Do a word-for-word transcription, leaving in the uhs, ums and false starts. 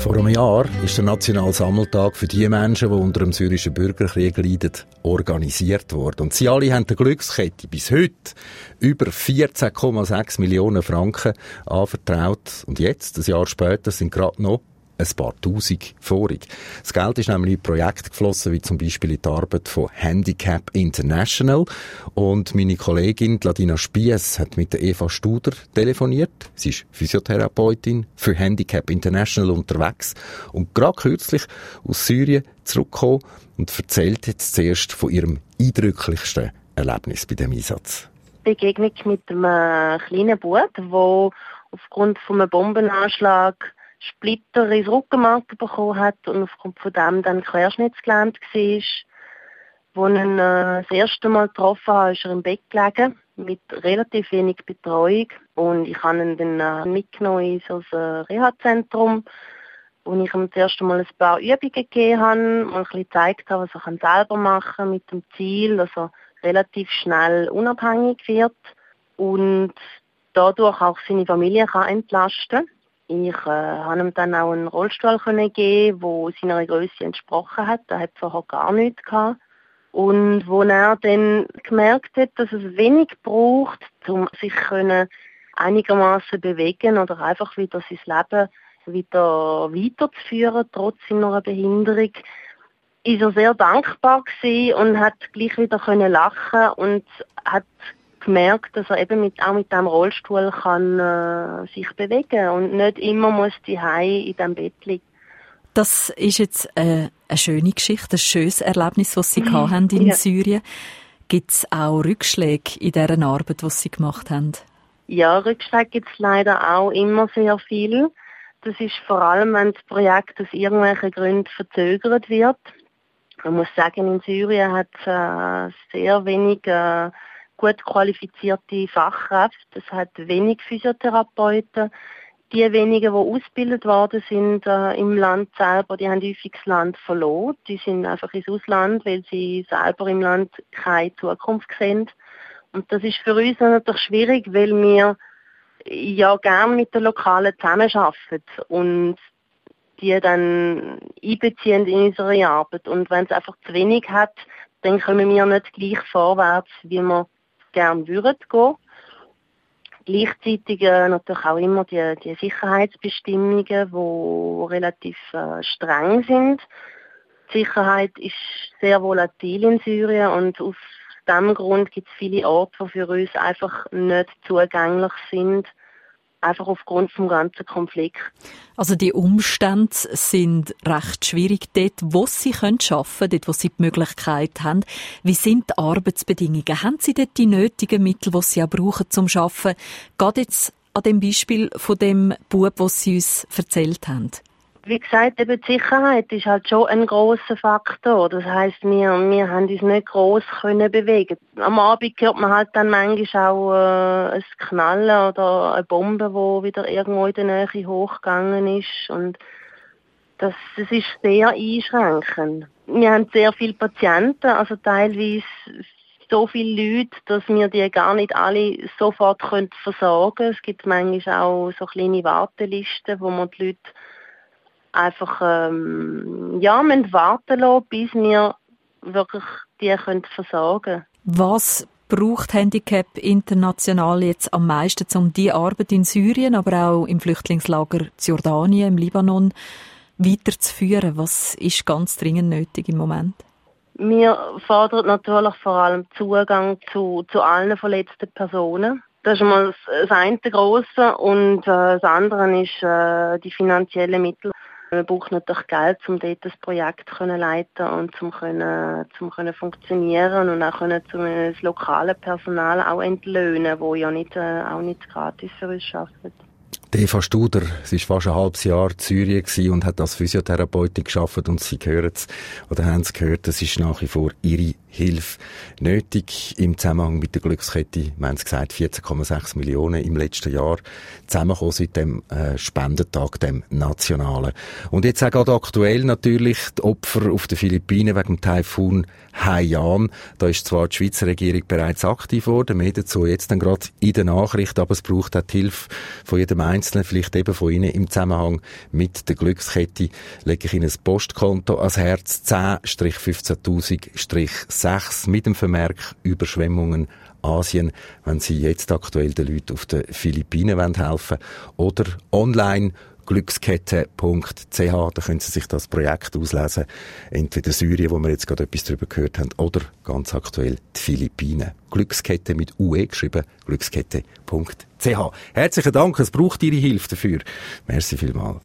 Vor einem Jahr ist der Nationale Sammeltag für die Menschen, die unter dem syrischen Bürgerkrieg leiden, organisiert worden. Und sie alle haben der Glückskette bis heute über vierzehn Komma sechs Millionen Franken anvertraut. Und jetzt, ein Jahr später, sind gerade noch ein paar Tausend vorig. Das Geld ist nämlich in Projekte geflossen, wie zum Beispiel in die Arbeit von Handicap International. Und meine Kollegin Ladina Spiess hat mit der Eva Studer telefoniert. Sie ist Physiotherapeutin für Handicap International unterwegs und gerade kürzlich aus Syrien zurückgekommen und erzählt jetzt zuerst von ihrem eindrücklichsten Erlebnis bei dem Einsatz. Begegnung mit einem kleinen Bub, der aufgrund von einem Bombenanschlag Splitter ins Rückenmark bekommen hat und aufgrund von dem dann querschnittsgelähmt war. Als ich ihn äh, das erste Mal getroffen habe, ist er im Bett gelegen, mit relativ wenig Betreuung. Und ich habe ihn dann äh, mitgenommen in so ein Reha-Zentrum, wo ich ihm das erste Mal ein paar Übungen gegeben habe und ein bisschen gezeigt habe, was er selber machen kann, mit dem Ziel, dass er relativ schnell unabhängig wird und dadurch auch seine Familie kann entlasten kann. Ich äh, habe ihm dann auch einen Rollstuhl können geben, der seiner Größe entsprochen hat. Er hat vorher gar nichts gehabt. Und wo er dann gemerkt hat, dass es wenig braucht, um sich können einigermaßen bewegen oder einfach wieder sein Leben wieder weiterzuführen, trotz seiner Behinderung, ist er sehr dankbar gewesen und hat gleich wieder können lachen und hat gemerkt, dass er eben mit, auch mit diesem Rollstuhl kann, äh, sich bewegen und nicht immer muss die Hause in diesem Bett liegen. Das ist jetzt äh, eine schöne Geschichte, ein schönes Erlebnis, das Sie mhm. haben in ja. Syrien. Gibt es auch Rückschläge in dieser Arbeit, die Sie gemacht haben? Ja, Rückschläge gibt es leider auch immer sehr viel. Das ist vor allem, wenn das Projekt aus irgendwelchen Gründen verzögert wird. Man muss sagen, in Syrien hat es äh, sehr wenig äh, gut qualifizierte Fachkräfte. Es hat wenig Physiotherapeuten. Die wenigen, die ausgebildet worden sind äh, im Land selber, die haben häufig das Land verloren. Die sind einfach ins Ausland, weil sie selber im Land keine Zukunft sehen. Und das ist für uns natürlich schwierig, weil wir ja gerne mit den Lokalen zusammenarbeiten und die dann einbeziehen in unsere Arbeit. Und wenn es einfach zu wenig hat, dann kommen wir nicht gleich vorwärts, wie wir gerne würden gehen. Gleichzeitig äh, natürlich auch immer die, die Sicherheitsbestimmungen, die relativ äh, streng sind. Die Sicherheit ist sehr volatil in Syrien und aus diesem Grund gibt es viele Orte, die für uns einfach nicht zugänglich sind, einfach aufgrund des ganzen Konflikts. Also die Umstände sind recht schwierig dort, wo Sie arbeiten können, dort, wo Sie die Möglichkeit haben. Wie sind die Arbeitsbedingungen? Haben Sie dort die nötigen Mittel, die Sie auch brauchen zum Arbeiten? Gerade jetzt an dem Beispiel von dem Bub, das Sie uns erzählt haben. Wie gesagt, eben die Sicherheit ist halt schon ein grosser Faktor. Das heisst, wir, wir haben uns nicht gross können bewegen. Am Abend hört man halt dann manchmal auch äh, ein Knallen oder eine Bombe, die wieder irgendwo in der Nähe hochgegangen ist. Und das, das ist sehr einschränkend. Wir haben sehr viele Patienten, also teilweise so viele Leute, dass wir die gar nicht alle sofort können versorgen können. Es gibt manchmal auch so kleine Wartelisten, wo man die Leute einfach ähm, ja, müssen warten lassen, bis wir wirklich die können versorgen können. Was braucht Handicap International jetzt am meisten, um die Arbeit in Syrien, aber auch im Flüchtlingslager Jordanien, im Libanon, weiterzuführen? Was ist ganz dringend nötig im Moment? Wir fordern natürlich vor allem Zugang zu, zu allen verletzten Personen. Das ist einmal das eine Grosse und äh, das andere ist äh, die finanziellen Mittel. Man braucht natürlich Geld, um dort das Projekt zu leiten und zum können, zum können funktionieren und auch können zum das lokale Personal auch entlöhnen, wo ja nicht, äh, auch nicht gratis für uns arbeitet. Eva Studer, sie war fast ein halbes Jahr in Syrien und hat als Physiotherapeutin gearbeitet und Sie hören es, oder haben es gehört, das ist nach wie vor ihre Hilfe nötig im Zusammenhang mit der Glückskette. Wir haben es gesagt, vierzehn Komma sechs Millionen im letzten Jahr zusammengekommen seit dem äh, Spendentag, dem nationalen. Und jetzt auch gerade aktuell natürlich die Opfer auf den Philippinen wegen dem Taifun Haiyan. Da ist zwar die Schweizer Regierung bereits aktiv worden, mehr dazu jetzt dann gerade in der Nachricht, aber es braucht auch die Hilfe von jedem Einzelnen, vielleicht eben von Ihnen im Zusammenhang mit der Glückskette. Lege ich Ihnen ein Postkonto ans Herz, zehn fünfzehntausend sechs mit dem Vermerk Überschwemmungen Asien, wenn Sie jetzt aktuell den Leuten auf den Philippinen helfen wollen. Oder online glückskette punkt c h, da können Sie sich das Projekt auslesen. Entweder Syrien, wo wir jetzt gerade etwas darüber gehört haben, oder ganz aktuell die Philippinen. Glückskette mit U E geschrieben, glückskette punkt c h. Herzlichen Dank, es braucht Ihre Hilfe dafür. Merci vielmals.